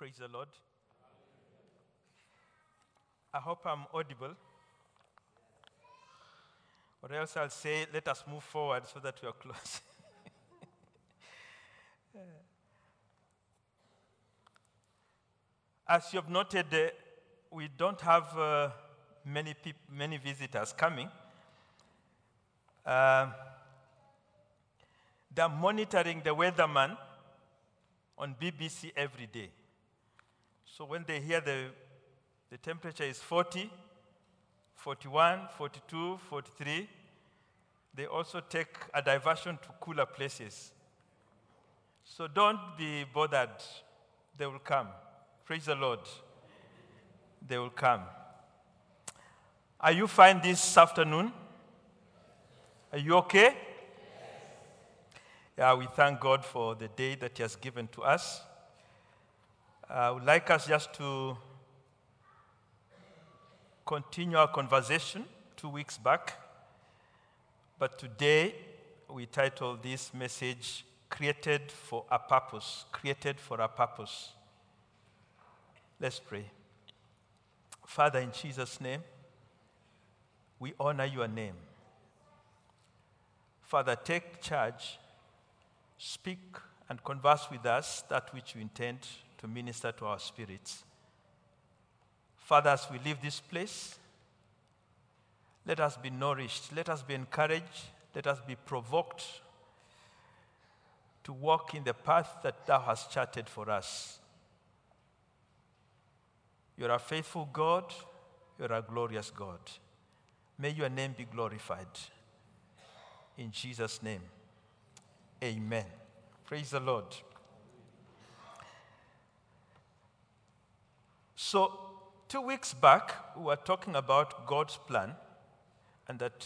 Praise the Lord. I hope I'm audible. Or else I'll say, let us move forward so that we are close. As you have noted, we don't have many visitors coming. They're monitoring the weatherman on BBC every day. So when they hear the temperature is 40, 41, 42, 43, they also take a diversion to cooler places. So don't be bothered. They will come. Praise the Lord. They will come. Are you fine this afternoon? Are you okay? Yes. Yeah, we thank God for the day that He has given to us. I would like us just to continue our conversation 2 weeks back. But today, we titled this message, Created for a Purpose. Created for a Purpose. Let's pray. Father, in Jesus' name, we honor your name. Father, take charge, speak and converse with us that which you intend to minister to our spirits. Father, as we leave this place, let us be nourished, let us be encouraged, let us be provoked to walk in the path that thou hast charted for us. You're a faithful God, you're a glorious God. May your name be glorified. In Jesus' name, amen. Praise the Lord. So, 2 weeks back, we were talking about God's plan, and that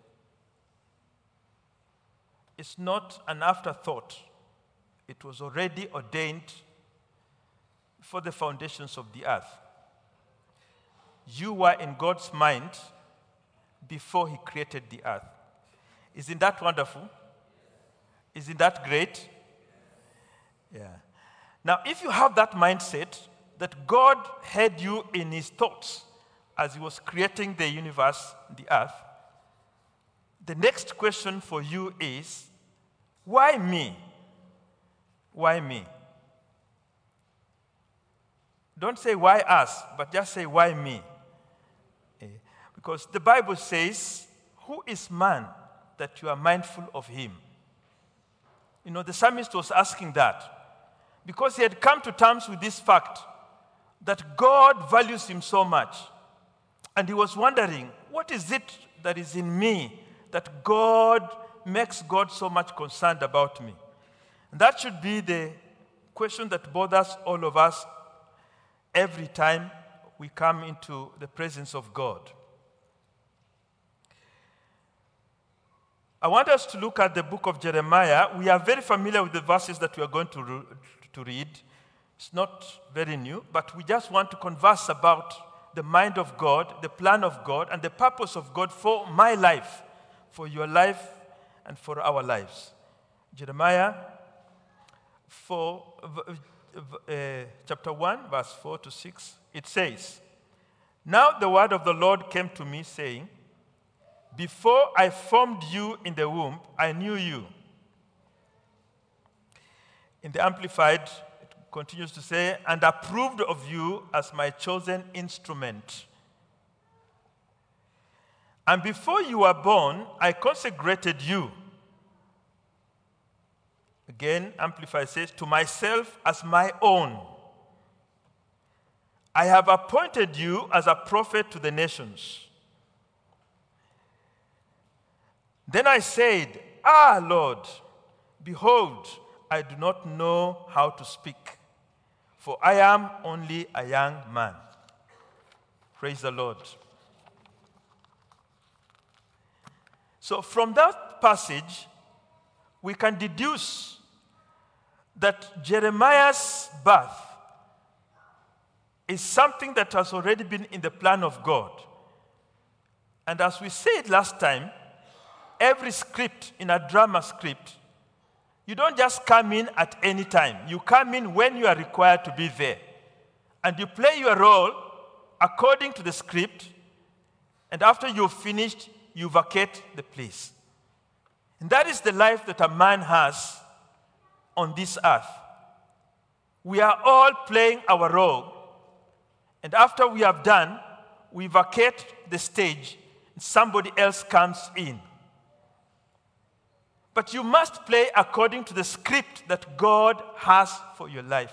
it's not an afterthought. It was already ordained for the foundations of the earth. You were in God's mind before He created the earth. Isn't that wonderful? Isn't that great? Yeah. Now, if you have that mindset that God had you in His thoughts as He was creating the universe, the earth, the next question for you is, why me? Why me? Don't say why us, but just say why me? Because the Bible says, who is man that you are mindful of him? You know, the psalmist was asking that because he had come to terms with this fact that God values him so much. And he was wondering, what is it that is in me that God makes God so much concerned about me? And that should be the question that bothers all of us every time we come into the presence of God. I want us to look at the book of Jeremiah. We are very familiar with the verses that we are going to read. It's not very new, but we just want to converse about the mind of God, the plan of God, and the purpose of God for my life, for your life, and for our lives. Jeremiah chapter 1, verse 4 to 6, it says, "Now the word of the Lord came to me, saying, before I formed you in the womb, I knew you." In the Amplified, it continues to say, "and approved of you as my chosen instrument. And before you were born, I consecrated you." Again, Amplified says, "to myself as my own. I have appointed you as a prophet to the nations." Then I said, Lord, behold, I do not know how to speak, for I am only a young man." Praise the Lord. So from that passage, we can deduce that Jeremiah's birth is something that has already been in the plan of God. And as we said last time, every script in a drama script, you don't just come in at any time. You come in when you are required to be there. and you play your role according to the script, and after you've finished, you vacate the place. And that is the life that a man has on this earth. We are all playing our role, and after we have done, we vacate the stage, and somebody else comes in. But you must play according to the script that God has for your life.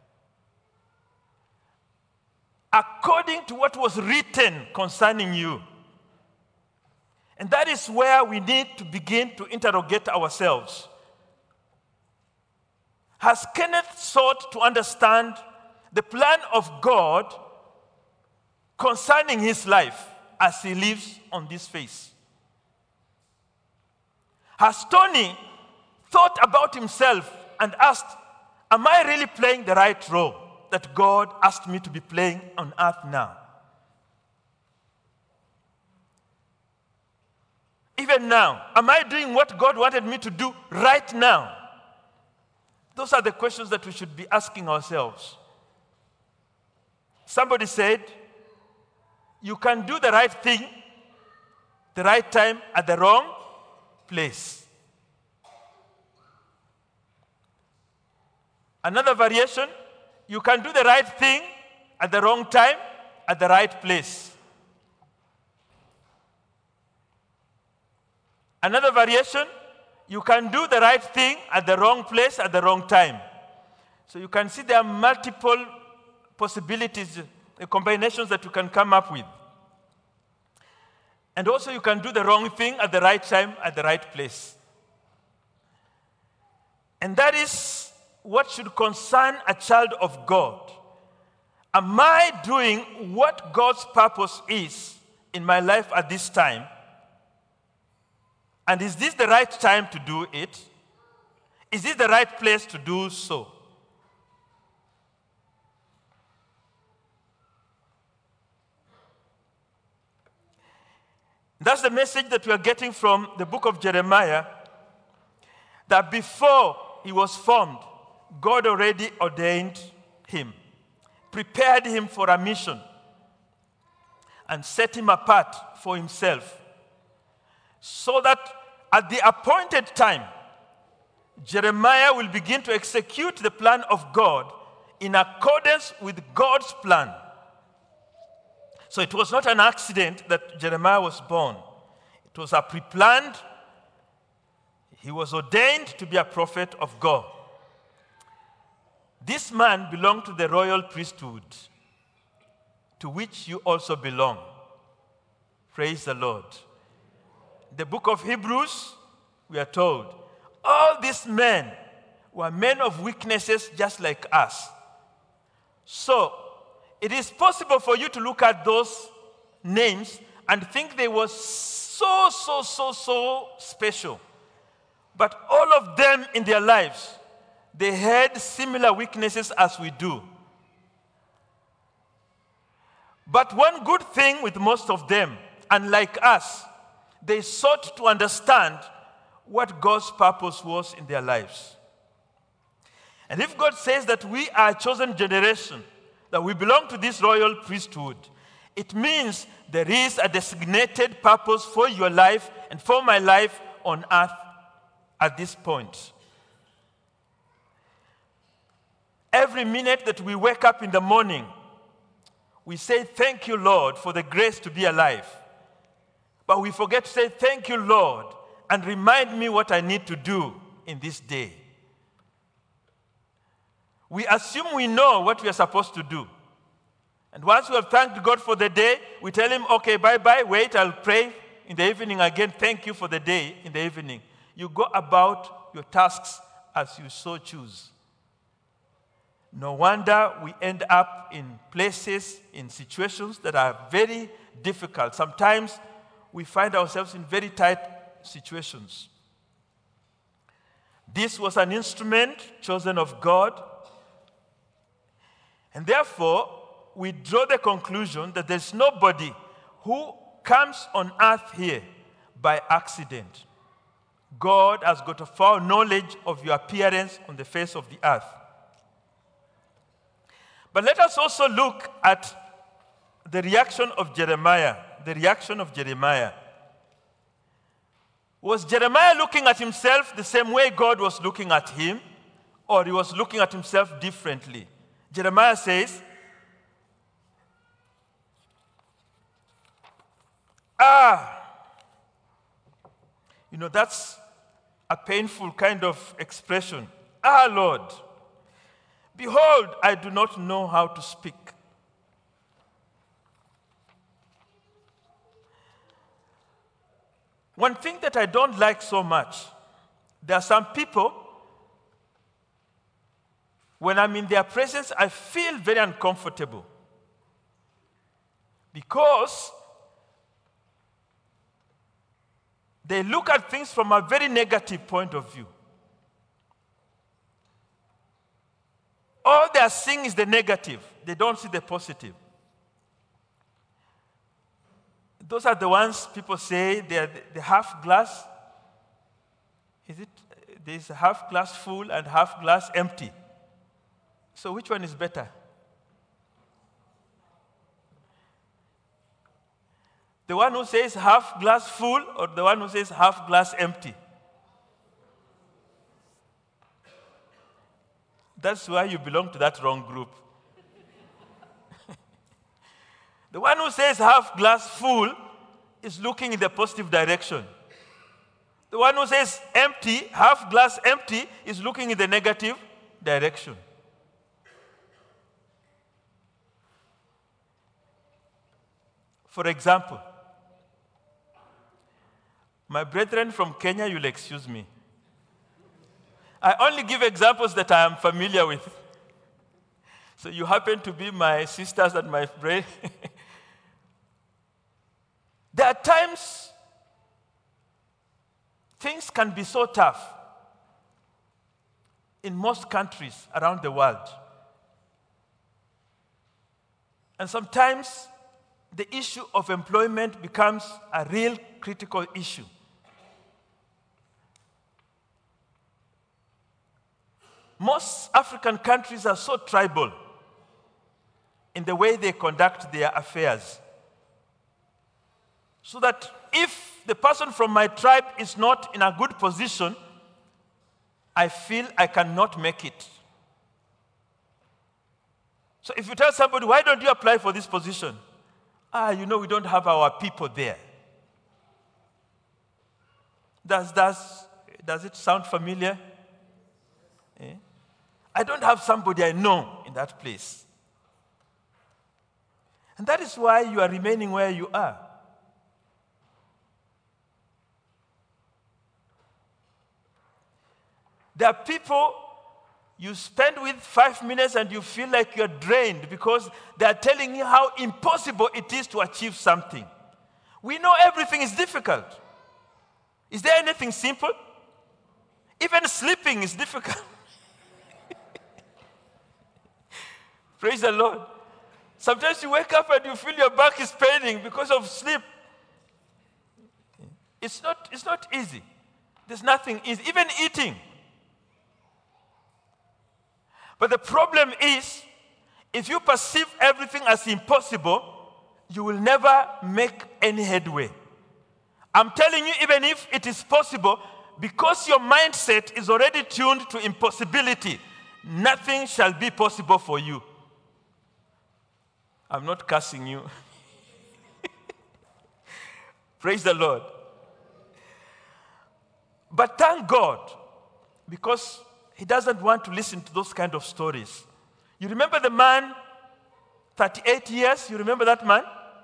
According to what was written concerning you. And that is where we need to begin to interrogate ourselves. Has Kenneth sought to understand the plan of God concerning his life as he lives on this face? Has Tony thought about himself and asked, am I really playing the right role that God asked me to be playing on earth now? Even now, am I doing what God wanted me to do right now? Those are the questions that we should be asking ourselves. Somebody said, you can do the right thing, the right time, at the wrong place. Another variation, you can do the right thing at the wrong time, at the right place. Another variation, you can do the right thing at the wrong place at the wrong time. So you can see there are multiple possibilities, combinations that you can come up with. And also you can do the wrong thing at the right time at the right place. And that is what should concern a child of God. Am I doing what God's purpose is in my life at this time? And is this the right time to do it? Is this the right place to do so? That's the message that we are getting from the book of Jeremiah, that before he was formed, God already ordained him, prepared him for a mission, and set him apart for himself, so that at the appointed time, Jeremiah will begin to execute the plan of God in accordance with God's plan. So it was not an accident that Jeremiah was born. It was a pre-planned. He was ordained to be a prophet of God. This man belonged to the royal priesthood, to which you also belong. Praise the Lord. The book of Hebrews, we are told, all these men were men of weaknesses just like us. So, it is possible for you to look at those names and think they were so special. But all of them in their lives, they had similar weaknesses as we do. But one good thing with most of them, unlike us, they sought to understand what God's purpose was in their lives. And if God says that we are a chosen generation, that we belong to this royal priesthood, it means there is a designated purpose for your life and for my life on earth at this point. Every minute that we wake up in the morning, we say, thank you, Lord, for the grace to be alive. But we forget to say, thank you, Lord, and remind me what I need to do in this day. We assume we know what we are supposed to do. And once we have thanked God for the day, we tell him, okay, bye-bye, wait, I'll pray in the evening again. Thank you for the day in the evening. You go about your tasks as you so choose. No wonder we end up in places, in situations that are very difficult. Sometimes we find ourselves in very tight situations. This was an instrument chosen of God. And therefore, we draw the conclusion that there's nobody who comes on earth here by accident. God has got a foreknowledge of your appearance on the face of the earth. But let us also look at the reaction of Jeremiah. The reaction of Jeremiah. Was Jeremiah looking at himself the same way God was looking at him, or he was looking at himself differently? Jeremiah says, that's a painful kind of expression. Lord, behold, I do not know how to speak. One thing that I don't like so much, there are some people, when I'm in their presence, I feel very uncomfortable. Because they look at things from a very negative point of view. All they are seeing is the negative. They don't see the positive. Those are the ones people say they're the half glass. There's half glass full and half glass empty. So which one is better? The one who says half glass full or the one who says half glass empty? That's why you belong to that wrong group. The one who says half glass full is looking in the positive direction. The one who says empty, half glass empty, is looking in the negative direction. For example, my brethren from Kenya, you'll excuse me. I only give examples that I am familiar with. So you happen to be my sisters and my friends. There are times things can be so tough in most countries around the world. And sometimes the issue of employment becomes a real critical issue. Most African countries are so tribal in the way they conduct their affairs. So that if the person from my tribe is not in a good position, I feel I cannot make it. So if you tell somebody, why don't you apply for this position? We don't have our people there. Does it sound familiar? I don't have somebody I know in that place. And that is why you are remaining where you are. There are people you spend with 5 minutes and you feel like you're drained because they are telling you how impossible it is to achieve something. We know everything is difficult. Is there anything simple? Even sleeping is difficult. Praise the Lord. Sometimes you wake up and you feel your back is paining because of sleep. It's not easy. There's nothing easy. Even eating. But the problem is, if you perceive everything as impossible, you will never make any headway. I'm telling you, even if it is possible, because your mindset is already tuned to impossibility, nothing shall be possible for you. I'm not cursing you. Praise the Lord. But thank God, because He doesn't want to listen to those kind of stories. You remember the man, 38 years? You remember that man?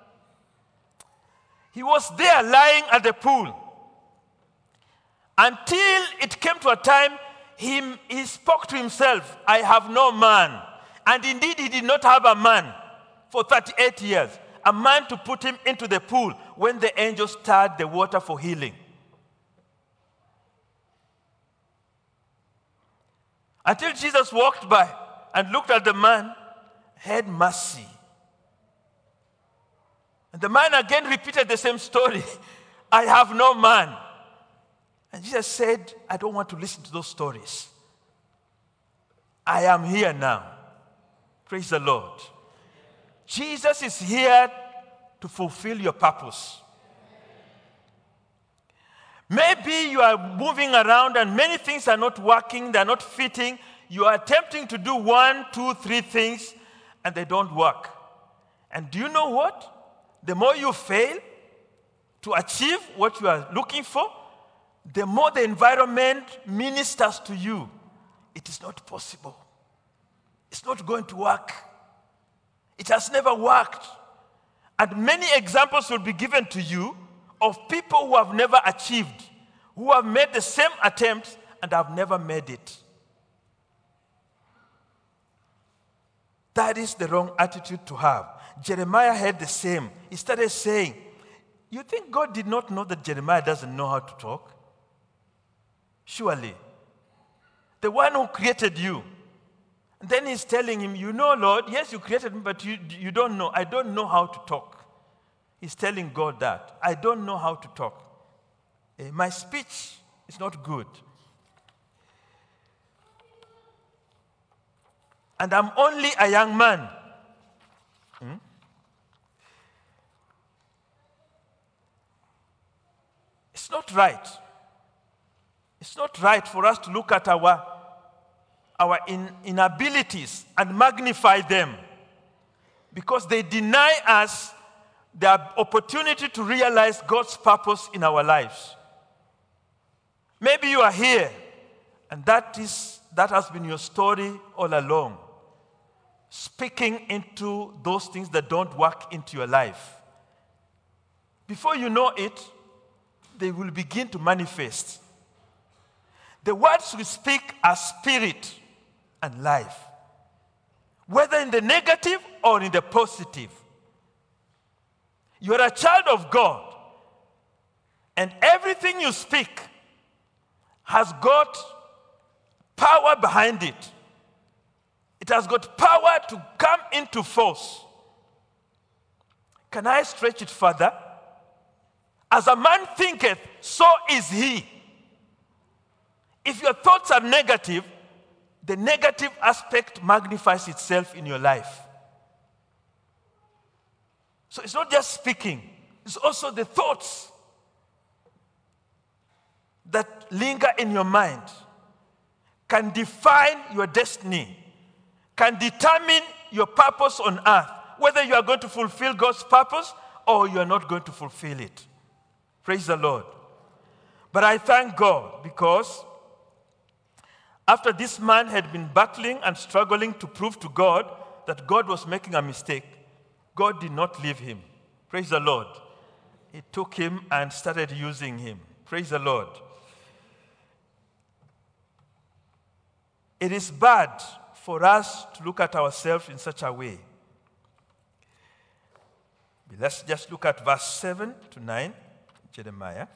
He was there lying at the pool. Until it came to a time, he spoke to himself, I have no man. And indeed, he did not have a man for 38 years. A man to put him into the pool when the angel stirred the water for healing. Until Jesus walked by and looked at the man, had mercy. And the man again repeated the same story. I have no man. And Jesus said, I don't want to listen to those stories. I am here now. Praise the Lord. Jesus is here to fulfill your purpose. Maybe you are moving around and many things are not working, they're not fitting. You are attempting to do 1, 2, 3 things and they don't work. And do you know what? The more you fail to achieve what you are looking for, the more the environment ministers to you. It is not possible. It's not going to work. It has never worked. And many examples will be given to you of people who have never achieved, who have made the same attempts and have never made it. That is the wrong attitude to have. Jeremiah had the same. He started saying, you think God did not know that Jeremiah doesn't know how to talk? Surely. The one who created you. And then he's telling him, you know, Lord, yes, you created me, but you don't know. I don't know how to talk. He's telling God that. I don't know how to talk. My speech is not good. And I'm only a young man. It's not right. It's not right for us to look at our inabilities and magnify them, because they deny us the opportunity to realize God's purpose in our lives. Maybe you are here and that has been your story all along, speaking into those things that don't work into your life. Before you know it, they will begin to manifest. The words we speak are spirit and life, whether in the negative or in the positive. You are a child of God, and everything you speak has got power behind it. It has got power to come into force. Can I stretch it further? As a man thinketh, so is he. If your thoughts are negative, the negative aspect magnifies itself in your life. So it's not just speaking, it's also the thoughts that linger in your mind can define your destiny, can determine your purpose on earth, whether you are going to fulfill God's purpose or you are not going to fulfill it. Praise the Lord. But I thank God, because after this man had been battling and struggling to prove to God that God was making a mistake, God did not leave him. Praise the Lord. He took him and started using him. Praise the Lord. It is bad for us to look at ourselves in such a way. Let's just look at verse 7 to 9, Jeremiah.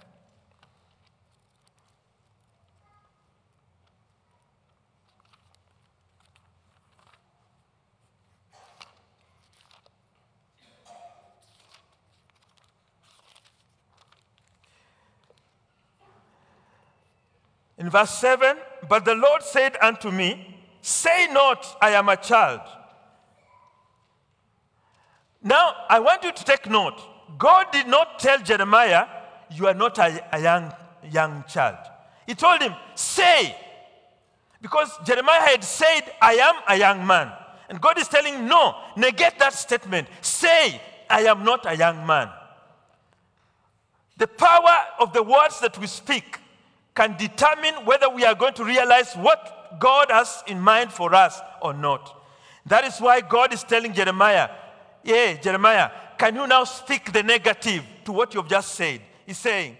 In verse 7, but the Lord said unto me, say not, I am a child. Now, I want you to take note. God did not tell Jeremiah, you are not a young child. He told him, say. Because Jeremiah had said, I am a young man. And God is telling him, no, negate that statement. Say, I am not a young man. The power of the words that we speak can determine whether we are going to realize what God has in mind for us or not. That is why God is telling Jeremiah, Jeremiah, can you now speak the negative to what you've just said? He's saying,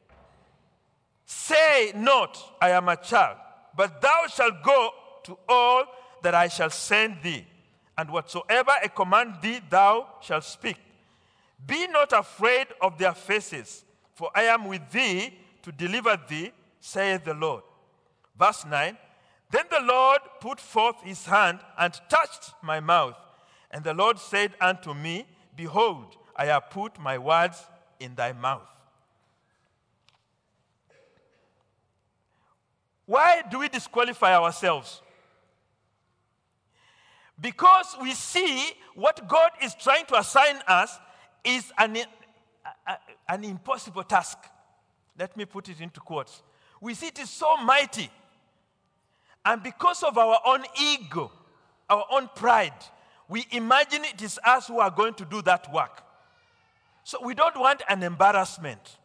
say not, I am a child, but thou shalt go to all that I shall send thee, and whatsoever I command thee, thou shalt speak. Be not afraid of their faces, for I am with thee to deliver thee, saith the Lord. Verse 9, then the Lord put forth his hand and touched my mouth. And the Lord said unto me, behold, I have put my words in thy mouth. Why do we disqualify ourselves? Because we see what God is trying to assign us is an impossible task. Let me put it into quotes. We see it is so mighty. And because of our own ego, our own pride, we imagine it is us who are going to do that work. So we don't want an embarrassment.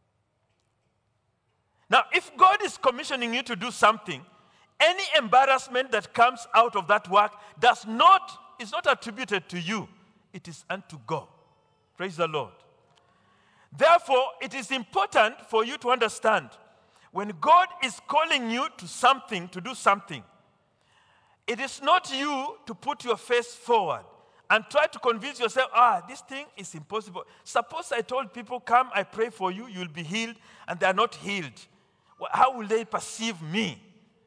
Now, if God is commissioning you to do something, any embarrassment that comes out of that work is not attributed to you. It is unto God. Praise the Lord. Therefore, it is important for you to understand when God is calling you to something, to do something, it is not you to put your face forward and try to convince yourself, this thing is impossible. Suppose I told people, come, I pray for you, you'll be healed, and they are not healed. Well, how will they perceive me?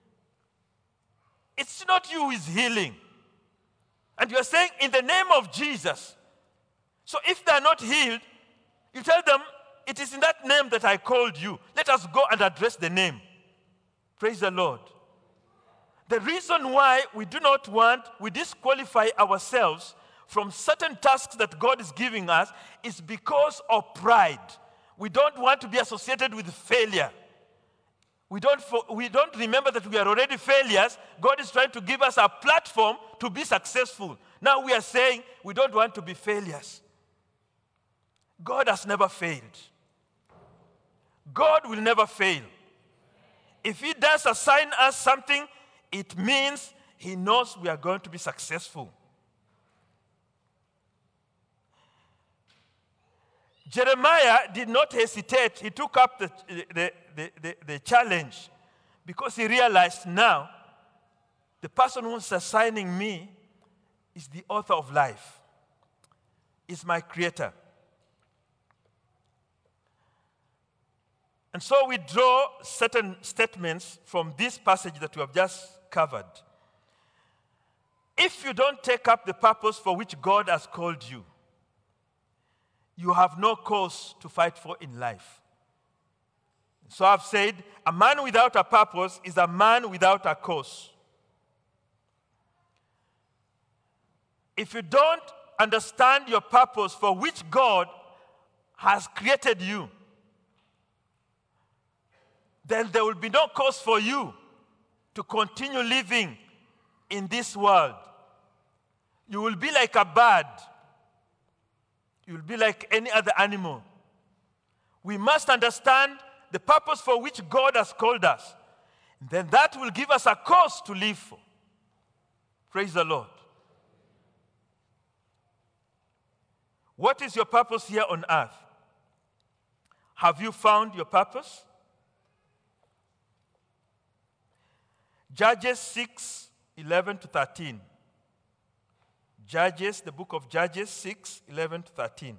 It's not you who is healing. And you're saying, in the name of Jesus. So if they are not healed, you tell them, it is in that name that I called you. Let us go and address the name. Praise the Lord. The reason why we disqualify ourselves from certain tasks that God is giving us is because of pride. We don't want to be associated with failure. We don't remember that we are already failures. God is trying to give us a platform to be successful. Now we are saying we don't want to be failures. God has never failed. God will never fail. If He does assign us something, it means He knows we are going to be successful. Jeremiah did not hesitate. He took up the challenge because he realized now the person who's assigning me is the author of life, is my creator. And so we draw certain statements from this passage that we have just covered. If you don't take up the purpose for which God has called you, you have no cause to fight for in life. So I've said, a man without a purpose is a man without a cause. If you don't understand your purpose for which God has created you, then there will be no cause for you to continue living in this world. You will be like a bird. You will be like any other animal. We must understand the purpose for which God has called us. Then that will give us a cause to live for. Praise the Lord. What is your purpose here on earth? Have you found your purpose? Judges 6:11-13. Judges, the book of Judges 6:11-13.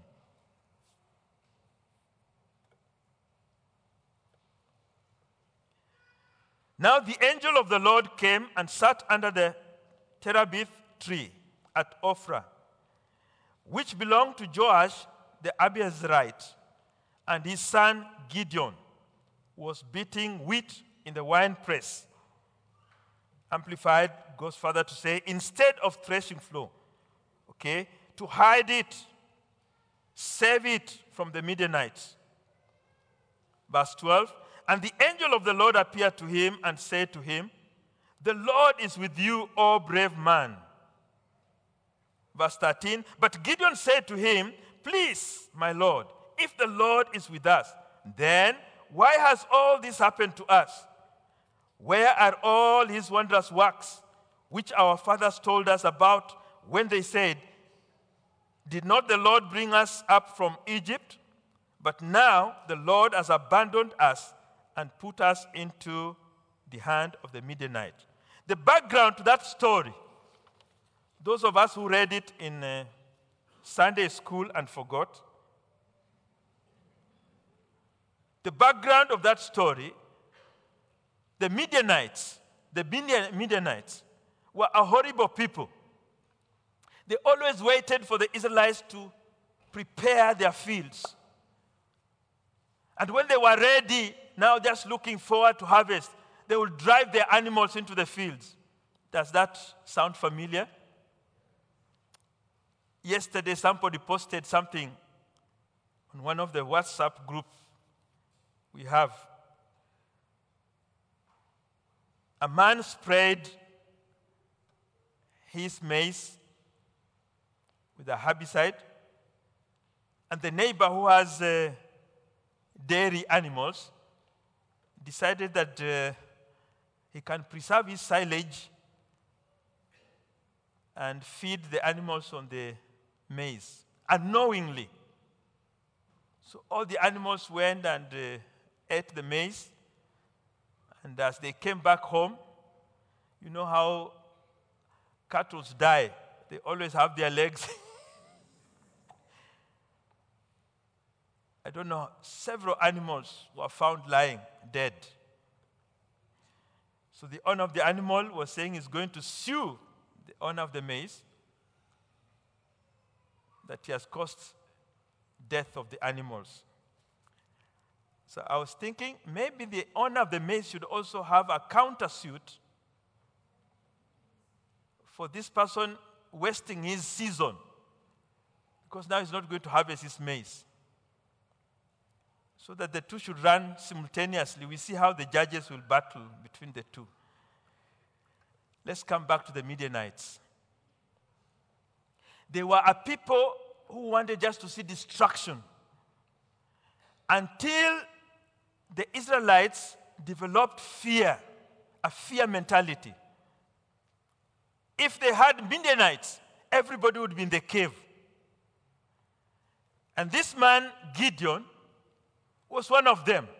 Now the angel of the Lord came and sat under the terebinth tree at Ophrah, which belonged to Joash the Abiezrite, and his son Gideon was beating wheat in the winepress. Amplified goes further to say, instead of threshing flour, to hide it, save it from the Midianites. Verse 12, and the angel of the Lord appeared to him and said to him, the Lord is with you, O brave man. Verse 13, but Gideon said to him, please, my Lord, if the Lord is with us, then why has all this happened to us? Where are all his wondrous works, which our fathers told us about when they said, did not the Lord bring us up from Egypt? But now the Lord has abandoned us and put us into the hand of the Midianites. The background to that story, those of us who read it in Sunday school and forgot, the background of that story, the Midianites were a horrible people. They always waited for the Israelites to prepare their fields. And when they were ready, now just looking forward to harvest, they would drive their animals into the fields. Does that sound familiar? Yesterday, somebody posted something on one of the WhatsApp groups we have. A man sprayed his maize with a herbicide, and the neighbor who has dairy animals decided that he can preserve his silage and feed the animals on the maize unknowingly. So all the animals went and ate the maize, and as they came back home, you know how cattle die. They always have their legs. I don't know, several animals were found lying dead. So the owner of the animal was saying he's going to sue the owner of the maize that he has caused death of the animals. So I was thinking maybe the owner of the maize should also have a countersuit for this person wasting his season, because now he's not going to harvest his maize. So that the two should run simultaneously. We see how the judges will battle between the two. Let's come back to the Midianites. They were a people who wanted just to see destruction until the Israelites developed fear, a fear mentality. If they had Midianites, everybody would be in the cave. And this man, Gideon, was one of them.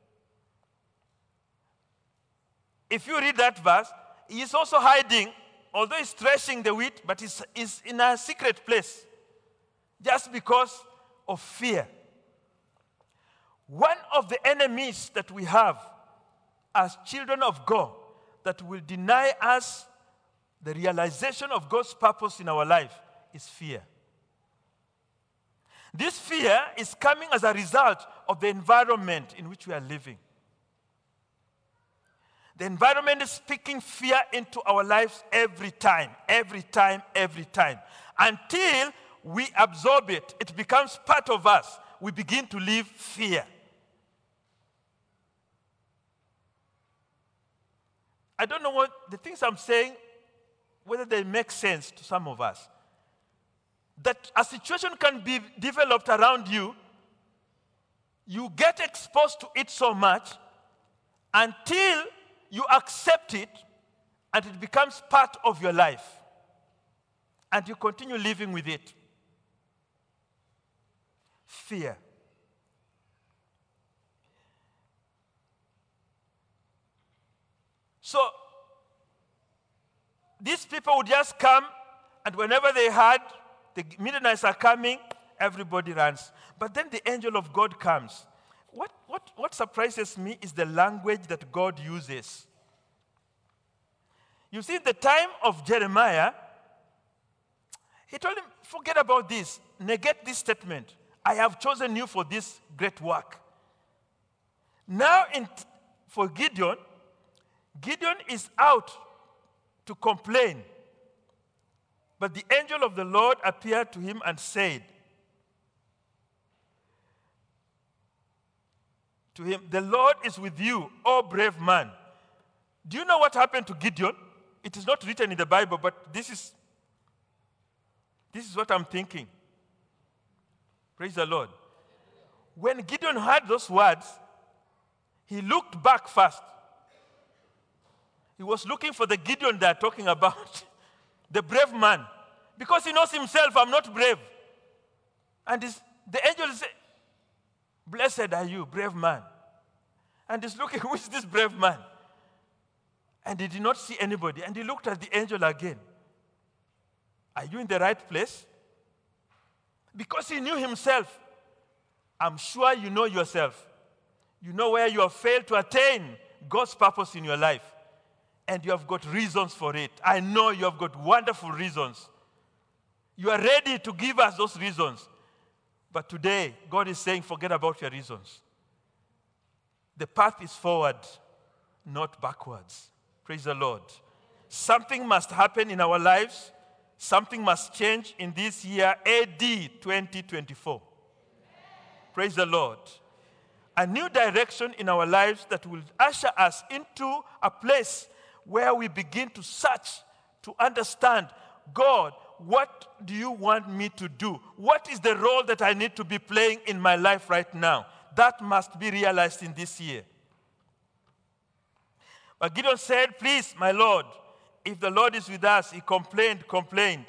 If you read that verse, he is also hiding, although he's threshing the wheat, but he's in a secret place just because of fear. One of the enemies that we have as children of God that will deny us the realization of God's purpose in our life is fear. This fear is coming as a result of the environment in which we are living. The environment is speaking fear into our lives every time. Until we absorb it, it becomes part of us. We begin to live fear. I don't know what the things I'm saying, whether they make sense to some of us. That a situation can be developed around you, you get exposed to it so much until you accept it and it becomes part of your life. And you continue living with it. Fear. So, these people would just come, and whenever they heard the Midianites are coming, everybody runs. But then the angel of God comes. What surprises me is the language that God uses. You see, the time of Jeremiah, he told him, forget about this. Negate this statement. I have chosen you for this great work. Now, for Gideon is out to complain. But the angel of the Lord appeared to him and said to him, the Lord is with you, O brave man. Do you know what happened to Gideon? It is not written in the Bible, but this is what I'm thinking. Praise the Lord. When Gideon heard those words, he looked back first. He was looking for the Gideon they're talking about, the brave man. Because he knows himself, I'm not brave. And the angel said, blessed are you, brave man. And he's looking, who is this brave man? And he did not see anybody. And he looked at the angel again. Are you in the right place? Because he knew himself. I'm sure you know yourself. You know where you have failed to attain God's purpose in your life. And you have got reasons for it. I know you have got wonderful reasons. You are ready to give us those reasons. But today, God is saying, forget about your reasons. The path is forward, not backwards. Praise the Lord. Something must happen in our lives something must change in this year, AD 2024. Praise the Lord. A new direction in our lives that will usher us into a place where we begin to search, to understand, God, what do you want me to do? What is the role that I need to be playing in my life right now? That must be realized in this year. But Gideon said, please, my Lord, if the Lord is with us, he complained. And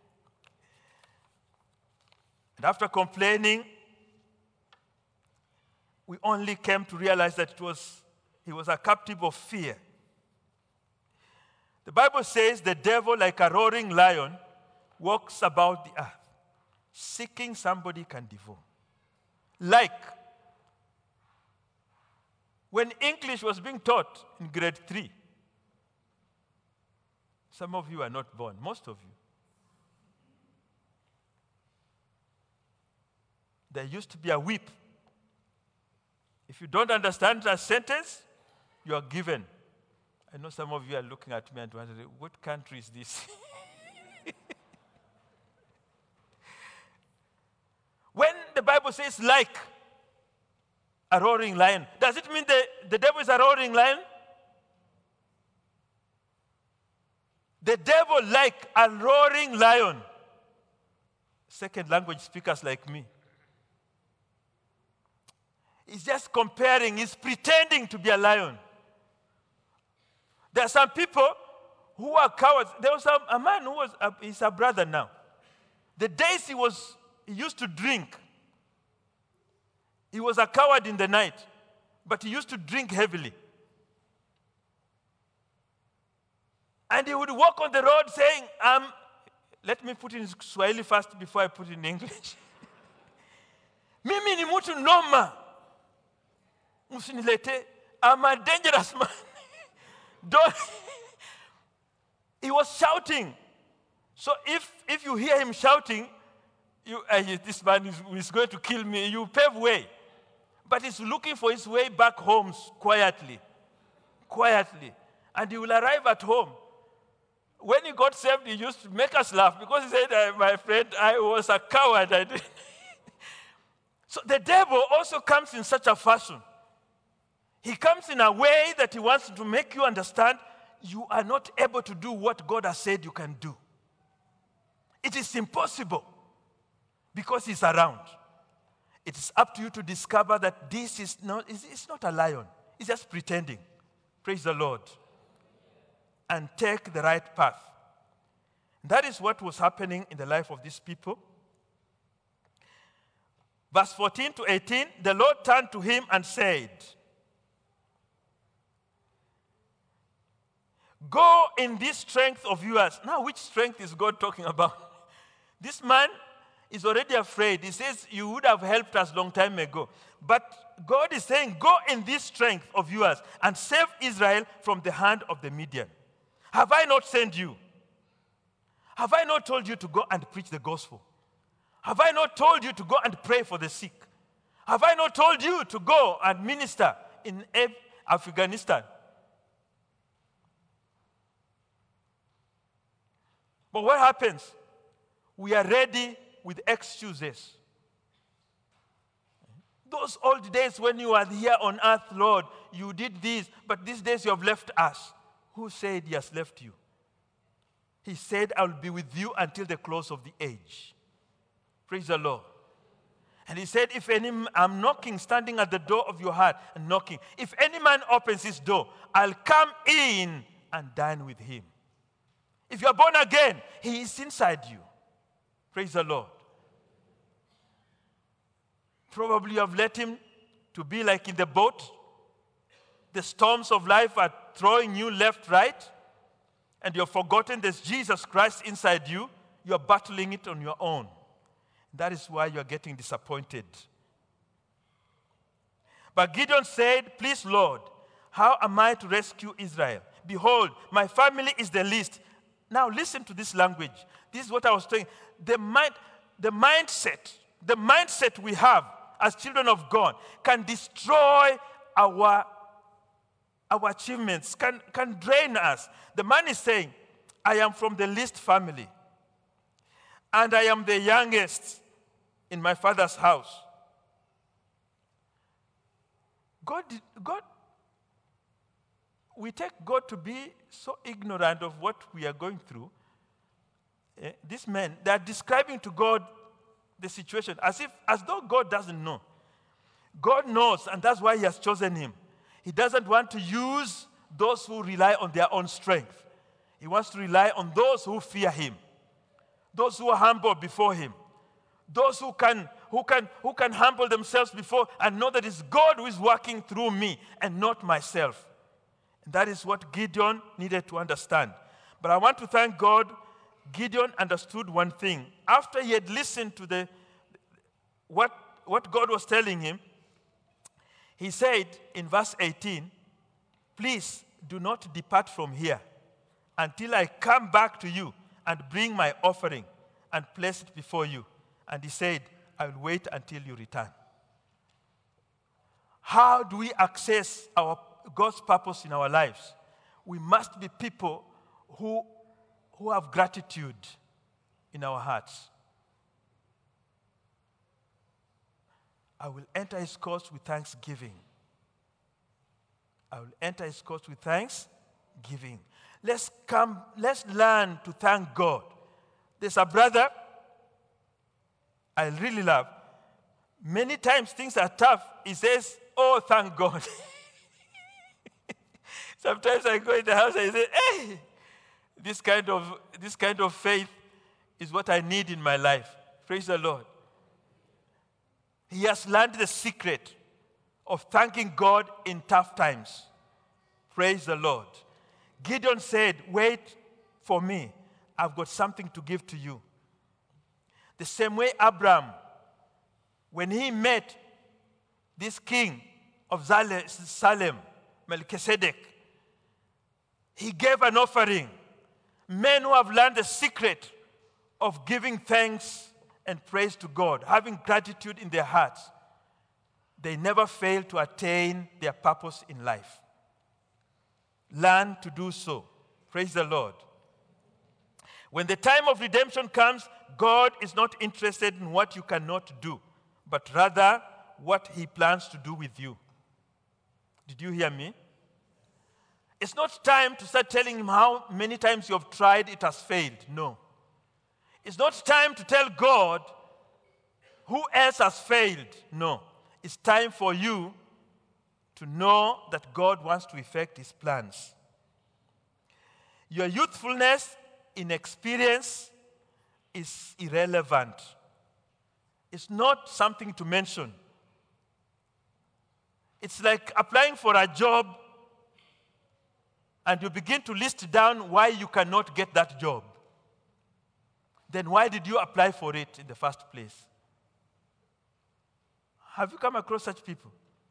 after complaining, we only came to realize that he was a captive of fear. The Bible says the devil, like a roaring lion, walks about the earth, seeking somebody can devour. Like when English was being taught in grade 3. Some of you are not born, most of you. There used to be a whip. If you don't understand a sentence, you are given. I know some of you are looking at me and wondering, what country is this? When the Bible says like a roaring lion, does it mean the devil is a roaring lion? The devil, like a roaring lion. Second language speakers like me. He's just comparing, he's pretending to be a lion. There are some people who are cowards. There was a man who he's a brother now. The days he used to drink, he was a coward in the night, but he used to drink heavily. And he would walk on the road saying, let me put in Swahili first before I put in English. Mimi ni mtu noma. Usinilete. I'm a dangerous man. Don't. He was shouting. So if you hear him shouting, this man is going to kill me, you pave way. But he's looking for his way back home quietly. And he will arrive at home. When he got saved, he used to make us laugh because he said, my friend, I was a coward. So the devil also comes in such a fashion. He comes in a way that he wants to make you understand you are not able to do what God has said you can do. It is impossible because he's around. It is up to you to discover that this is not a lion. It's just pretending. Praise the Lord. And take the right path. That is what was happening in the life of these people. Verse 14 to 18, the Lord turned to him and said, go in this strength of yours. Now, which strength is God talking about? This man is already afraid. He says, you would have helped us long time ago. But God is saying, go in this strength of yours and save Israel from the hand of the Midian. Have I not sent you? Have I not told you to go and preach the gospel? Have I not told you to go and pray for the sick? Have I not told you to go and minister in Afghanistan? But what happens? We are ready with excuses. Those old days when you were here on earth, Lord, you did this, but these days you have left us. Who said he has left you? He said, I will be with you until the close of the age. Praise the Lord. And he said, I'm knocking, standing at the door of your heart and knocking. If any man opens his door, I'll come in and dine with him. If you are born again, he is inside you. Praise the Lord. Probably you have let him to be like in the boat. The storms of life are throwing you left, right, and you've forgotten there's Jesus Christ inside you. You're battling it on your own. That is why you're getting disappointed. But Gideon said, please, Lord, how am I to rescue Israel? Behold, my family is the least. Now listen to this language. This is what I was saying. The mindset we have as children of God can destroy our achievements, can drain us. The man is saying, I am from the least family. and I am the youngest in my father's house. We take God to be so ignorant of what we are going through. These men, they are describing to God the situation as though God doesn't know. God knows, and that's why he has chosen him. He doesn't want to use those who rely on their own strength. He wants to rely on those who fear him, those who are humble before him, those who can humble themselves before and know that it's God who is working through me and not myself. And that is what Gideon needed to understand. But I want to thank God. Gideon understood one thing. After he had listened to what God was telling him, he said in verse 18, "Please do not depart from here until I come back to you and bring my offering and place it before you." And he said, "I will wait until you return." How do we access God's purpose in our lives? We must be people who have gratitude in our hearts. I will enter his courts with thanksgiving. I will enter his courts with thanksgiving. Let's learn to thank God. There's a brother I really love. Many times things are tough. He says, "Oh, thank God." Sometimes I go in the house and I say, "Hey, this kind of faith is what I need in my life." Praise the Lord. He has learned the secret of thanking God in tough times. Praise the Lord. Gideon said, "Wait for me. I've got something to give to you." The same way Abraham, when he met this king of Salem, Melchizedek, he gave an offering. Men who have learned the secret of giving thanks and praise to God, having gratitude in their hearts, they never fail to attain their purpose in life. Learn to do so. Praise the Lord. When the time of redemption comes, God is not interested in what you cannot do, but rather what he plans to do with you. Did you hear me? It's not time to start telling him how many times you have tried, it has failed. No. It's not time to tell God who else has failed. No. It's time for you to know that God wants to effect his plans. Your youthfulness, inexperience is irrelevant. It's not something to mention. It's like applying for a job and you begin to list down why you cannot get that job. Then why did you apply for it in the first place? Have you come across such people?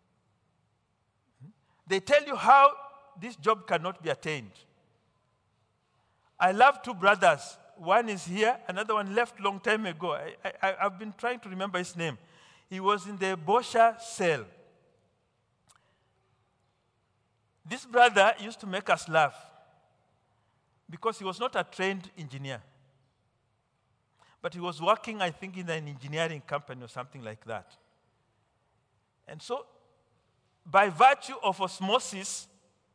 They tell you how this job cannot be attained. I love two brothers. One is here, another one left long time ago. I've been trying to remember his name. He was in the Bosha cell. This brother used to make us laugh because he was not a trained engineer. But he was working, I think, in an engineering company or something like that. And so, by virtue of osmosis,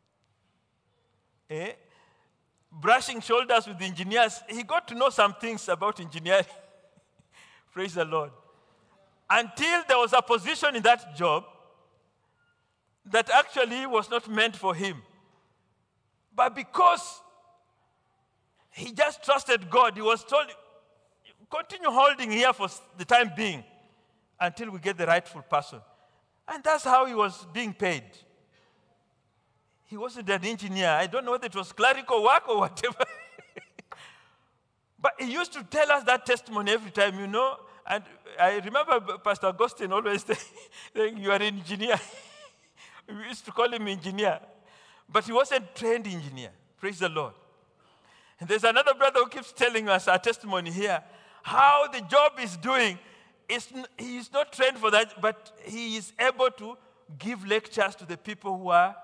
brushing shoulders with the engineers, he got to know some things about engineering. Praise the Lord. Until there was a position in that job that actually was not meant for him. But because he just trusted God, he was told, continue holding here for the time being until we get the rightful person. And that's how he was being paid. He wasn't an engineer. I don't know whether it was clerical work or whatever. But he used to tell us that testimony every time, you know. And I remember Pastor Augustine always saying, "You are an engineer." We used to call him engineer. But he wasn't a trained engineer. Praise the Lord. And there's another brother who keeps telling us our testimony here, how the job is doing. He is not trained for that, but he is able to give lectures to the people who are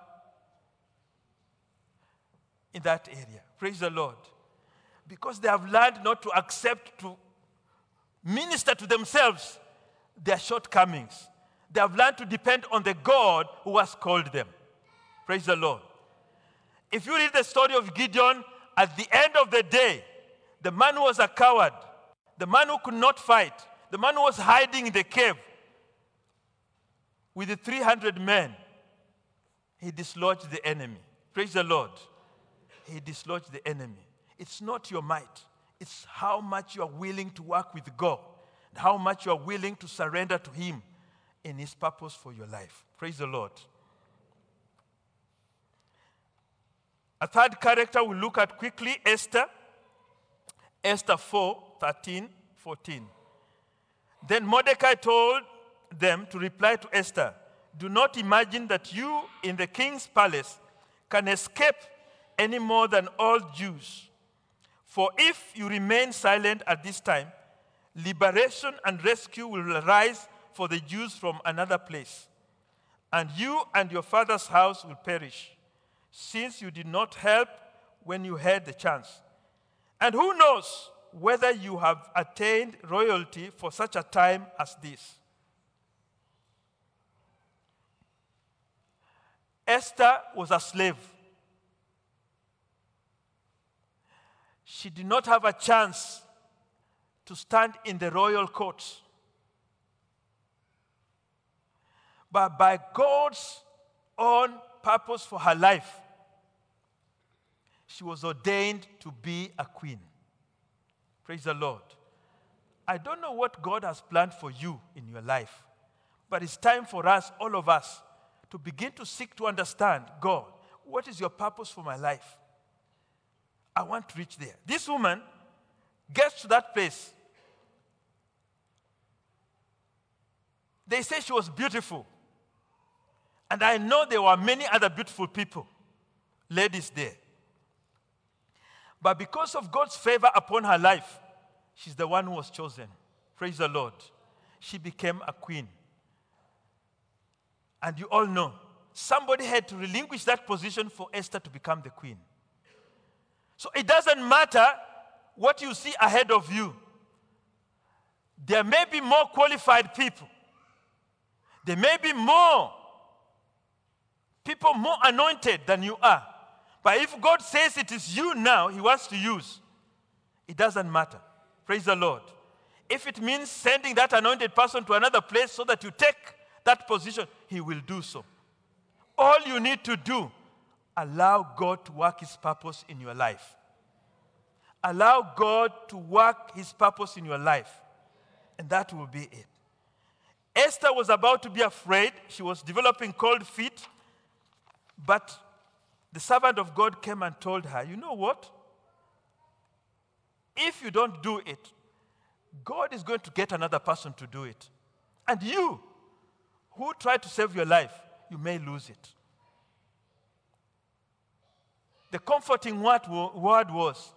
in that area. Praise the Lord. Because they have learned not to accept to minister to themselves their shortcomings. They have learned to depend on the God who has called them. Praise the Lord. If you read the story of Gideon, at the end of the day, the man who was a coward, the man who could not fight, the man who was hiding in the cave with the 300 men, he dislodged the enemy. Praise the Lord. He dislodged the enemy. It's not your might. It's how much you are willing to work with God, and how much you are willing to surrender to Him in His purpose for your life. Praise the Lord. A third character we'll look at quickly, Esther. Esther 4:13-14. Then Mordecai told them to reply to Esther, "Do not imagine that you in the king's palace can escape any more than all Jews. For if you remain silent at this time, liberation and rescue will arise for the Jews from another place, and you and your father's house will perish, since you did not help when you had the chance. And who knows whether you have attained royalty for such a time as this?" Esther was a slave. She did not have a chance to stand in the royal courts. But by God's own purpose for her life, she was ordained to be a queen. Praise the Lord. I don't know what God has planned for you in your life, but it's time for us, all of us, to begin to seek to understand, God, what is your purpose for my life? I want to reach there. This woman gets to that place. They say she was beautiful. And I know there were many other beautiful people, ladies there. But because of God's favor upon her life, she's the one who was chosen. Praise the Lord. She became a queen. And you all know, somebody had to relinquish that position for Esther to become the queen. So it doesn't matter what you see ahead of you. There may be more qualified people. There may be more people more anointed than you are. But if God says it is you now He wants to use, it doesn't matter. Praise the Lord. If it means sending that anointed person to another place so that you take that position, He will do so. All you need to do, allow God to work His purpose in your life. Allow God to work His purpose in your life. And that will be it. Esther was about to be afraid. She was developing cold feet. But the servant of God came and told her, you know what? If you don't do it, God is going to get another person to do it. And you, who try to save your life, you may lose it. The comforting word was,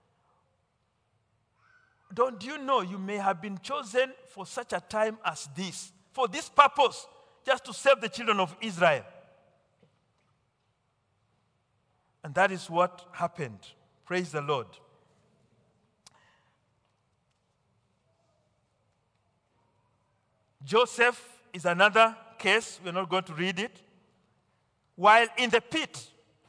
don't you know you may have been chosen for such a time as this, for this purpose, just to save the children of Israel. And that is what happened. Praise the Lord. Joseph is another case. We're not going to read it. While in the pit,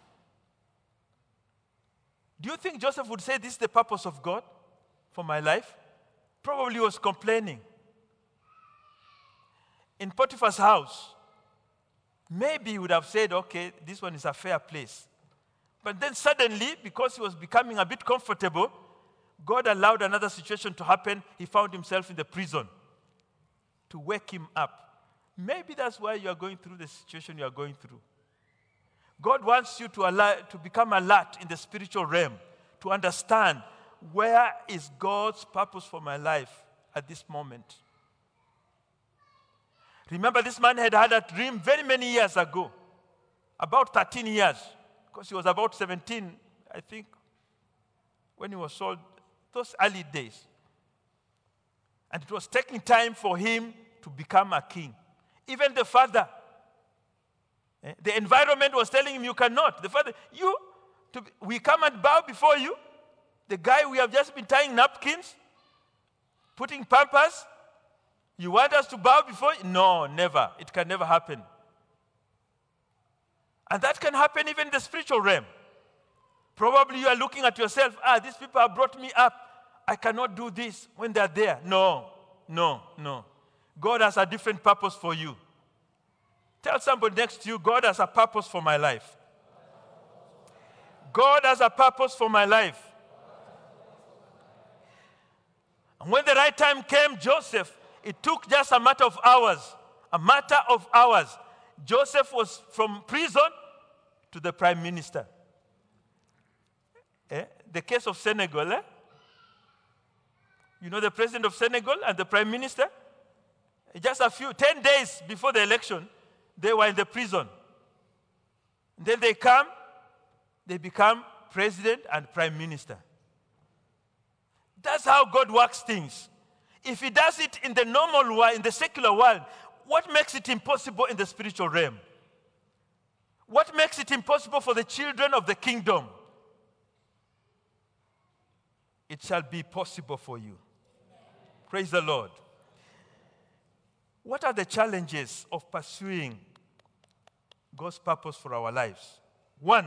do you think Joseph would say, this is the purpose of God for my life? Probably he was complaining. In Potiphar's house, maybe he would have said, okay, this one is a fair place. But then suddenly, because he was becoming a bit comfortable, God allowed another situation to happen. He found himself in the prison to wake him up. Maybe that's why you are going through the situation you are going through. God wants you to become alert in the spiritual realm, to understand where is God's purpose for my life at this moment. Remember, this man had had a dream very many years ago, about 13 years, because he was about 17, I think, when he was sold, those early days. And it was taking time for him to become a king. Even the father, the environment was telling him, you cannot. The father, we come and bow before you. The guy we have just been tying napkins, Putting pampers? You want us to bow before you? No, never. It can never happen. And that can happen even in the spiritual realm. Probably you are looking at yourself, these people have brought me up. I cannot do this when they are there. No. God has a different purpose for you. Tell somebody next to you, God has a purpose for my life. God has a purpose for my life. And when the right time came, Joseph, it took just a matter of hours. A matter of hours. Joseph was from prison to the prime minister. The case of Senegal. You know the president of Senegal and the prime minister? Just 10 days before the election, they were in the prison. Then they become president and prime minister. That's how God works things. If he does it in the normal world, in the secular world, what makes it impossible in the spiritual realm? What makes it impossible for the children of the kingdom? It shall be possible for you. Praise the Lord. What are the challenges of pursuing God's purpose for our lives? 1,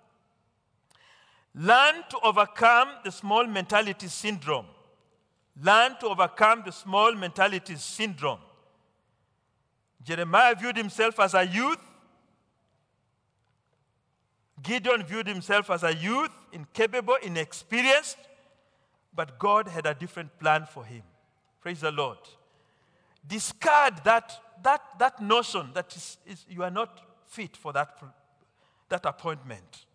learn to overcome the small mentality syndrome. Learn to overcome the small mentality syndrome. Jeremiah viewed himself as a youth. Gideon viewed himself as a youth, incapable, inexperienced, but God had a different plan for him. Praise the Lord. Discard that notion that you are not fit for that appointment.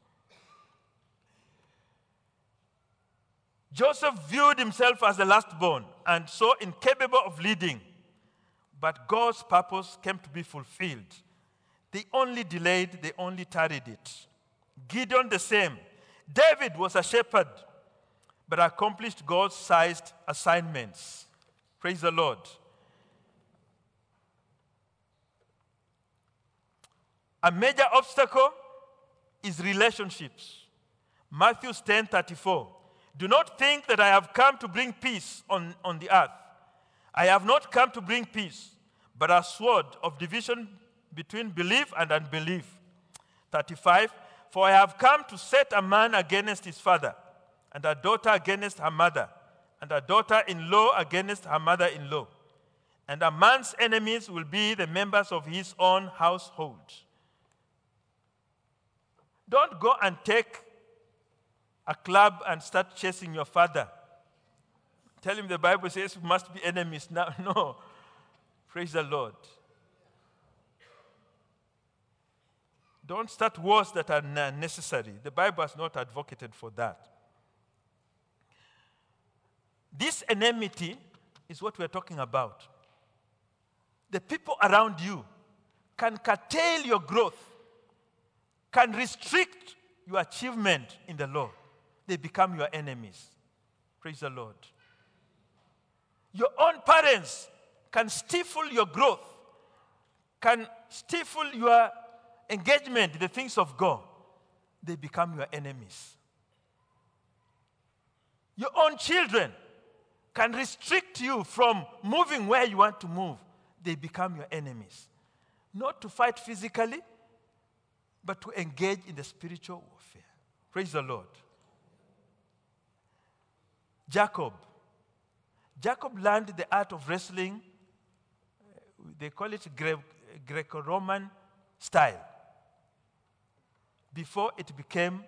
Joseph viewed himself as the lastborn and so incapable of leading. But God's purpose came to be fulfilled. They only delayed, they only tarried it. Gideon the same. David was a shepherd, but accomplished God-sized assignments. Praise the Lord. A major obstacle is relationships. Matthew 10:34. Do not think that I have come to bring peace on the earth. I have not come to bring peace, but a sword of division between belief and unbelief. 35. For I have come to set a man against his father, and a daughter against her mother, and a daughter-in-law against her mother-in-law. And a man's enemies will be the members of his own household. Don't go and take a club and start chasing your father. Tell him the Bible says we must be enemies now. No. Praise the Lord. Don't start wars that are necessary. The Bible has not advocated for that. This enmity is what we're talking about. The people around you can curtail your growth, can restrict your achievement in the Lord. They become your enemies. Praise the Lord. Your own parents can stifle your growth, can stifle your engagement in the things of God. They become your enemies. Your own children can restrict you from moving where you want to move. They become your enemies. Not to fight physically, but to engage in the spiritual warfare. Praise the Lord. Jacob learned the art of wrestling. They call it Greco-Roman style, before it became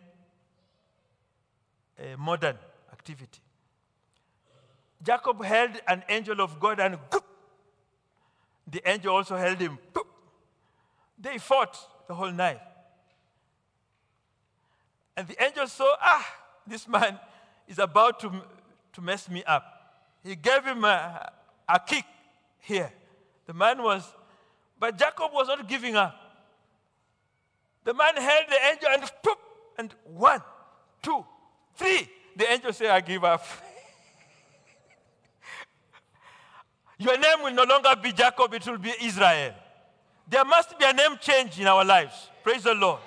a modern activity. Jacob held an angel of God and the angel also held him. They fought the whole night. And the angel saw, this man is about to mess me up. He gave him a kick here. But Jacob was not giving up. The man held the angel and 1, 2, 3. The angel said, I give up. Your name will no longer be Jacob, it will be Israel. There must be a name change in our lives. Praise the Lord.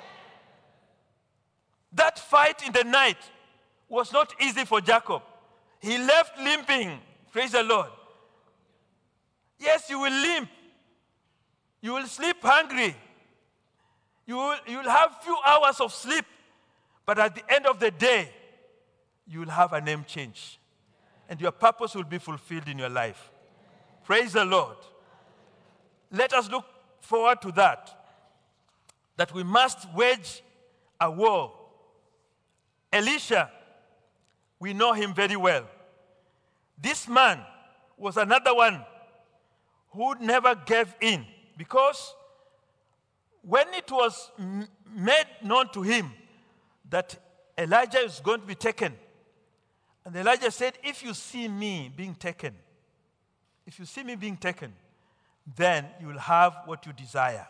That fight in the night was not easy for Jacob. He left limping Praise the Lord. Yes, you will limp. You will sleep hungry. You will have few hours of sleep. But at the end of the day, you will have a name change. And your purpose will be fulfilled in your life. Praise the Lord. Let us look forward to that. That we must wage a war. Elisha, we know him very well. This man was another one who never gave in, because when it was made known to him that Elijah is going to be taken, and Elijah said, if you see me being taken, then you will have what you desire.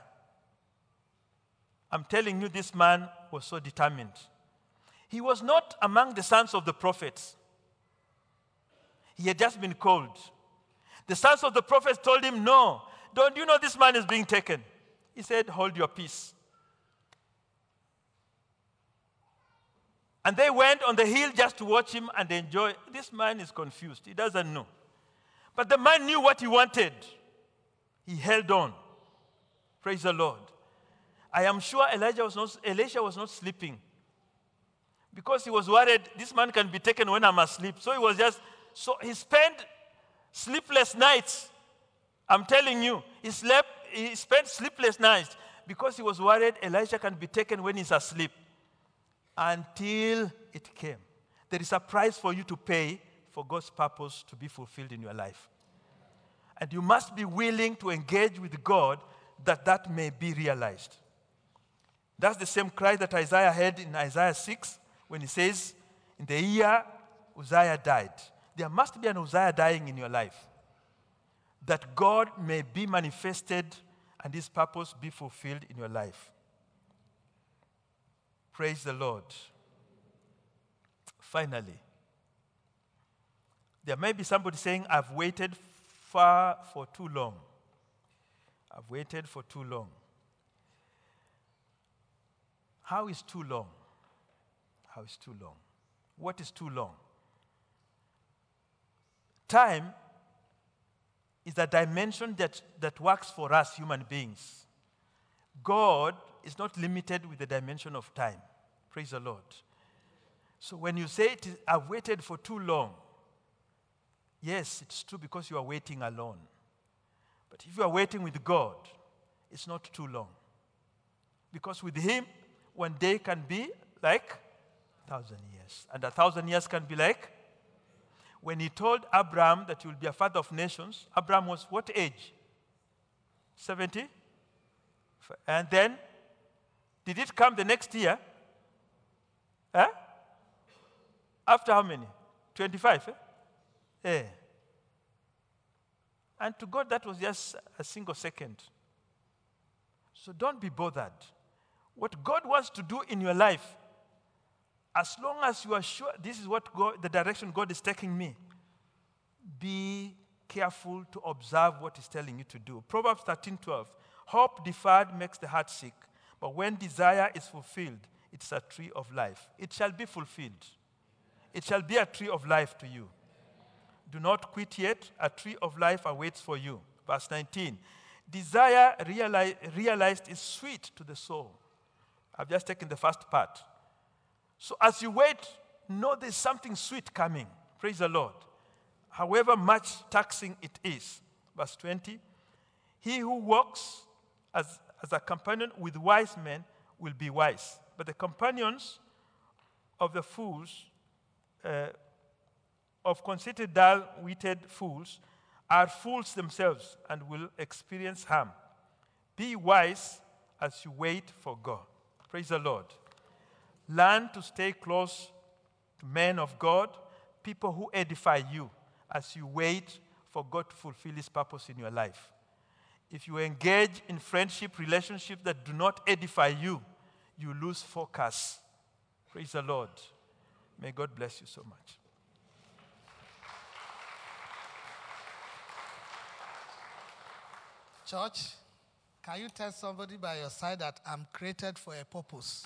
I'm telling you, this man was so determined. He was not among the sons of the prophets. He had just been called. The sons of the prophets told him, no, don't you know this man is being taken? He said, hold your peace. And they went on the hill just to watch him and enjoy. This man is confused. He doesn't know. But the man knew what he wanted. He held on. Praise the Lord. I am sure Elisha was not sleeping, because he was worried this man can be taken when I'm asleep. So he spent sleepless nights. I'm telling you, he spent sleepless nights because he was worried Elisha can be taken when he's asleep. Until it came. There is a price for you to pay for God's purpose to be fulfilled in your life. And you must be willing to engage with God that may be realized. That's the same cry that Isaiah had in Isaiah 6 when he says, in the year Uzziah died. There must be an Uzziah dying in your life, that God may be manifested and his purpose be fulfilled in your life. Praise the Lord. Finally, there may be somebody saying, I've waited for too long. I've waited for too long. How is too long? How is too long? What is too long? Time is a dimension that works for us human beings. God is not limited with the dimension of time. Praise the Lord. So when you say I've waited for too long, yes, it's true because you are waiting alone. But if you are waiting with God, it's not too long. Because with him, 1 day can be like 1,000 years. And 1,000 years can be like, when he told Abraham that he will be a father of nations, Abraham was what age? 70? And then, did it come the next year? After how many? 25? And to God, that was just a single second. So don't be bothered. What God wants to do in your life, as long as you are sure this is what the direction God is taking me, be careful to observe what he's telling you to do. Proverbs 13:12. Hope deferred makes the heart sick, but when desire is fulfilled, it's a tree of life. It shall be fulfilled. It shall be a tree of life to you. Do not quit yet. A tree of life awaits for you. Verse 19. Desire realized is sweet to the soul. I've just taken the first part. So as you wait, know there's something sweet coming. Praise the Lord. However much taxing it is. Verse 20. He who walks as a companion with wise men will be wise. But the companions of the fools, of conceited, dull-witted fools, are fools themselves and will experience harm. Be wise as you wait for God. Praise the Lord. Learn to stay close to men of God, people who edify you as you wait for God to fulfill his purpose in your life. If you engage in friendship relationships that do not edify you, you lose focus. Praise the Lord. May God bless you so much. Church, can you tell somebody by your side that I'm created for a purpose?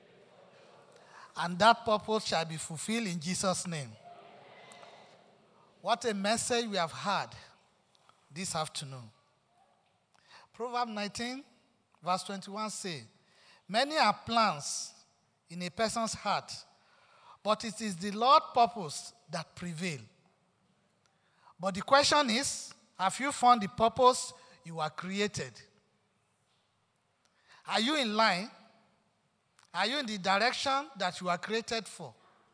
And that purpose shall be fulfilled in Jesus' name. What a message we have had this afternoon. Proverbs 19, verse 21 says, many are plans in a person's heart, but it is the Lord's purpose that prevail. But the question is, have you found the purpose you were created? Are you in line? Are you in the direction that you were created for?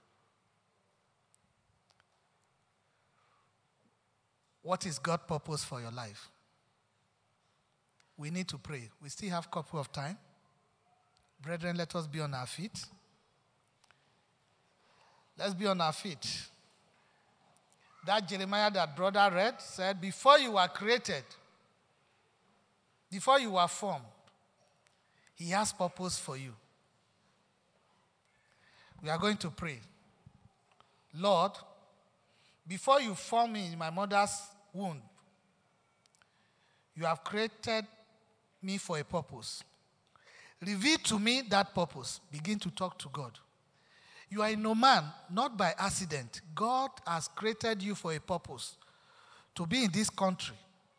What is God's purpose for your life? We need to pray. We still have a couple of time. Brethren, let us be on our feet. Let's be on our feet. That Jeremiah that brother read said, before you were created, before you were formed, he has purpose for you. We are going to pray. Lord, before you formed me in my mother's womb, you have created me for a purpose. Reveal to me that purpose. Begin to talk to God. You are a no man, not by accident. God has created you for a purpose, to be in this country.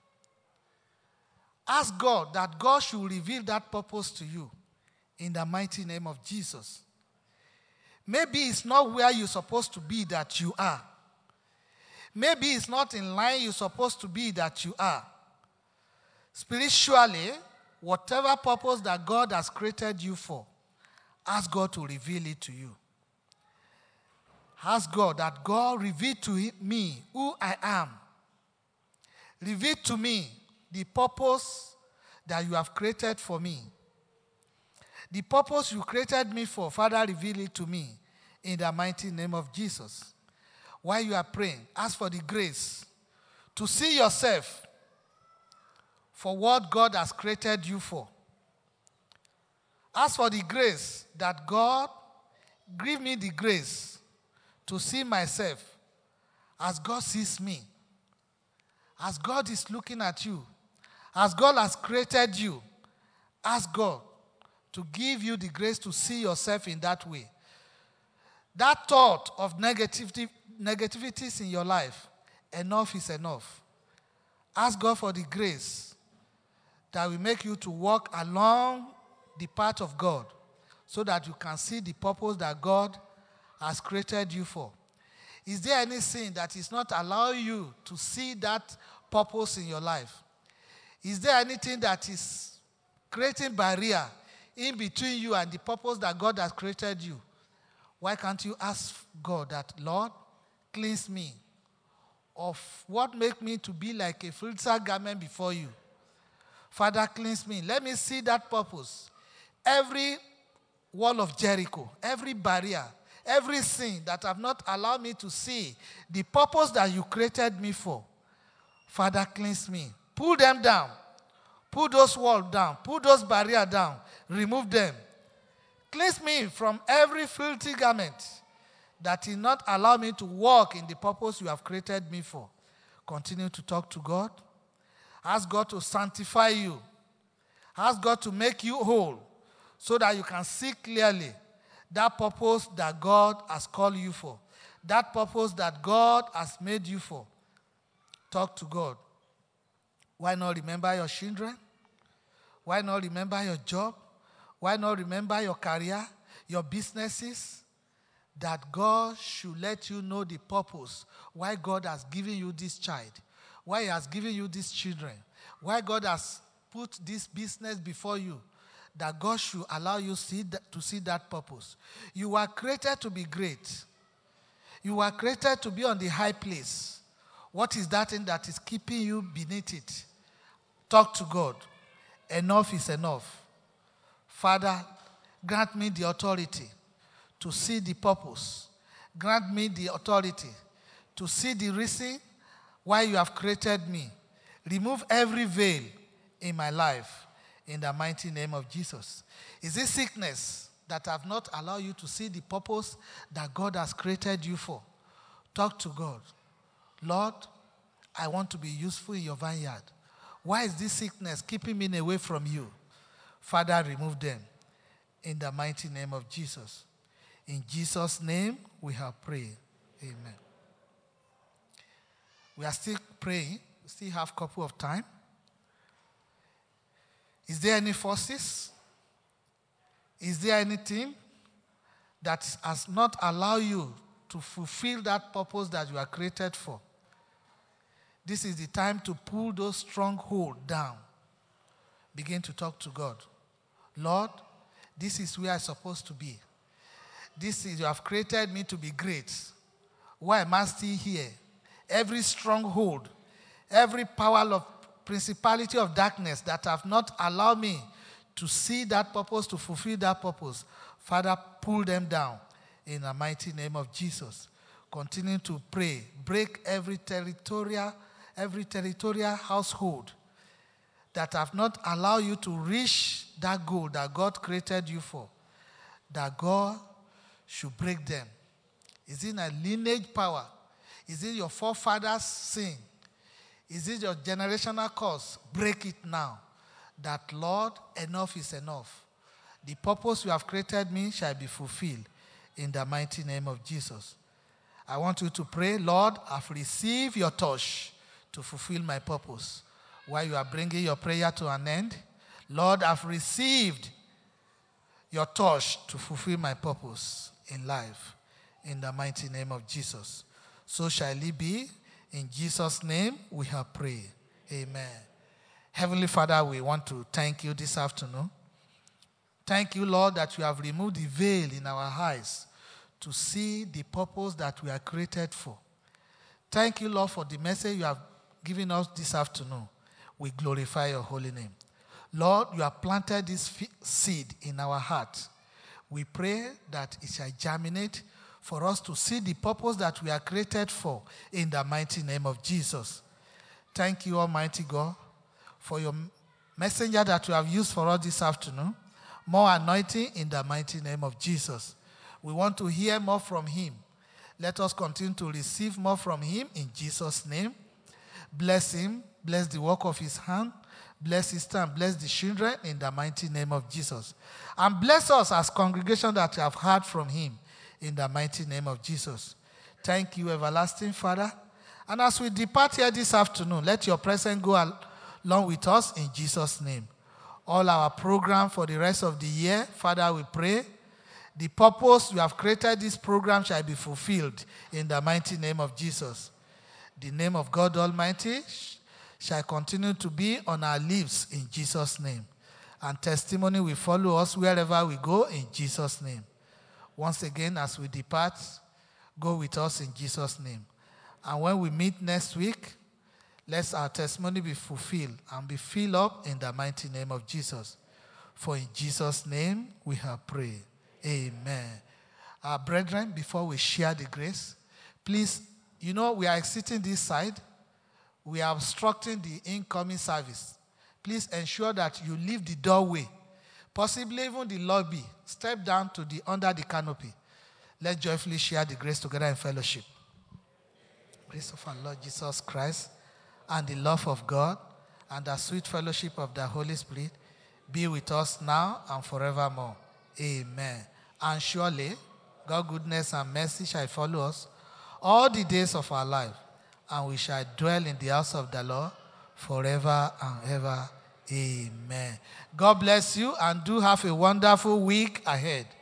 Ask God that God should reveal that purpose to you in the mighty name of Jesus. Maybe it's not where you're supposed to be that you are. Maybe it's not in line you're supposed to be that you are. Spiritually, whatever purpose that God has created you for, ask God to reveal it to you. Ask God that God reveal to me who I am. Reveal to me the purpose that you have created for me. The purpose you created me for, Father, reveal it to me in the mighty name of Jesus. While you are praying, ask for the grace to see yourself for what God has created you for. Ask for the grace that God give me the grace to see myself as God sees me. As God is looking at you. As God has created you. Ask God to give you the grace to see yourself in that way. That thought of negativities in your life, enough is enough. Ask God for the grace that will make you to walk along the path of God so that you can see the purpose that God has created you for. Is there any sin that is not allowing you to see that purpose in your life? Is there anything that is creating barrier in between you and the purpose that God has created you? Why can't you ask God that, Lord, cleanse me of what makes me to be like a filthy garment before you? Father, cleanse me. Let me see that purpose. Every wall of Jericho, every barrier, every sin that have not allowed me to see the purpose that you created me for. Father, cleanse me. Pull them down. Pull those walls down. Pull those barriers down. Remove them. Cleanse me from every filthy garment that did not allow me to walk in the purpose you have created me for. Continue to talk to God. Ask God to sanctify you. Ask God to make you whole so that you can see clearly that purpose that God has called you for. That purpose that God has made you for. Talk to God. Why not remember your children? Why not remember your job? Why not remember your career, your businesses? That God should let you know the purpose. Why God has given you this child. Why He has given you these children. Why God has put this business before you. That God should allow you to see that purpose. You were created to be great. You were created to be on the high place. What is that thing that is keeping you beneath it? Talk to God. Enough is enough. Father, grant me the authority to see the purpose. Grant me the authority to see the reason why you have created me. Remove every veil in my life in the mighty name of Jesus. Is it sickness that have not allowed you to see the purpose that God has created you for? Talk to God. Lord, I want to be useful in your vineyard. Why is this sickness keeping me away from you? Father, remove them in the mighty name of Jesus. In Jesus' name we have prayed. Amen. We are still praying. We still have a couple of time. Is there any forces? Is there anything that has not allowed you to fulfill that purpose that you are created for? This is the time to pull those strongholds down. Begin to talk to God. Lord, this is where I'm supposed to be. You have created me to be great. Why am I still here? Every stronghold, every power of principality of darkness that have not allowed me to see that purpose, to fulfill that purpose, Father, pull them down in the mighty name of Jesus. Continue to pray. Break every territorial household that have not allowed you to reach that goal that God created you for. That God should break them. Is it a lineage power? Is it your forefathers' sin? Is it your generational curse? Break it now. That, Lord, enough is enough. The purpose you have created me shall be fulfilled in the mighty name of Jesus. I want you to pray, Lord, I've received your touch to fulfill my purpose. While you are bringing your prayer to an end, Lord, I've received your touch to fulfill my purpose in life. In the mighty name of Jesus. So shall it be. In Jesus' name we have prayed. Amen. Heavenly Father, we want to thank you this afternoon. Thank you, Lord, that you have removed the veil in our eyes to see the purpose that we are created for. Thank you, Lord, for the message you have given us this afternoon. We glorify your holy name. Lord, you have planted this seed in our heart. We pray that it shall germinate for us to see the purpose that we are created for in the mighty name of Jesus. Thank you, Almighty God, for your messenger that you have used for us this afternoon. More anointing in the mighty name of Jesus. We want to hear more from him. Let us continue to receive more from him in Jesus' name. Bless him. Bless the work of his hand. Bless his time. Bless the children in the mighty name of Jesus. And bless us as congregation that you have heard from him in the mighty name of Jesus. Thank you, everlasting Father. And as we depart here this afternoon, let your presence go along with us in Jesus' name. All our program for the rest of the year, Father, we pray, the purpose you have created this program shall be fulfilled in the mighty name of Jesus. The name of God Almighty shall continue to be on our lips in Jesus' name. And testimony will follow us wherever we go in Jesus' name. Once again, as we depart, go with us in Jesus' name. And when we meet next week, let our testimony be fulfilled and be filled up in the mighty name of Jesus. For in Jesus' name we have prayed. Amen. Our brethren, before we share the grace, please, we are exiting this side. We are obstructing the incoming service. Please ensure that you leave the doorway, possibly even the lobby. Step down to under the canopy. Let's joyfully share the grace together in fellowship. Grace of our Lord Jesus Christ, and the love of God, and the sweet fellowship of the Holy Spirit be with us now and forevermore. Amen. And surely, God's goodness and mercy shall follow us all the days of our life, and we shall dwell in the house of the Lord forever and ever. Amen. God bless you, and do have a wonderful week ahead.